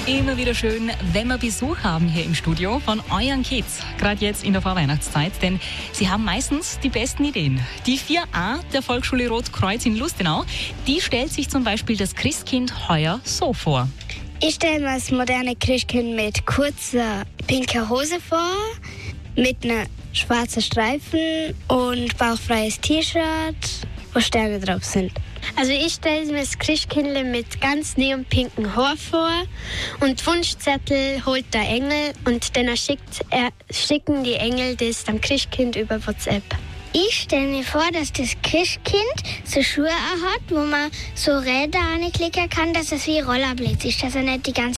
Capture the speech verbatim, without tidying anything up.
Immer wieder schön, wenn wir Besuch haben hier im Studio von euren Kids. Gerade jetzt in der Vorweihnachtszeit, denn sie haben meistens die besten Ideen. Die vier a der Volksschule Rotkreuz in Lustenau, die stellt sich zum Beispiel das Christkind heuer so vor. Ich stelle mir das moderne Christkind mit kurzer pinker Hose vor, mit einer schwarzen Streifen und bauchfreies T-Shirt, wo Sterne drauf sind. Also ich stelle mir das Christkind mit ganz neonpinken Haar vor und Wunschzettel holt der Engel und dann schickt er, schicken die Engel das dem Christkind über WhatsApp. Ich stelle mir vor, dass das Christkind so Schuhe hat, wo man so Räder anklicken kann, dass es wie Rollerblitz ist, dass er nicht die ganze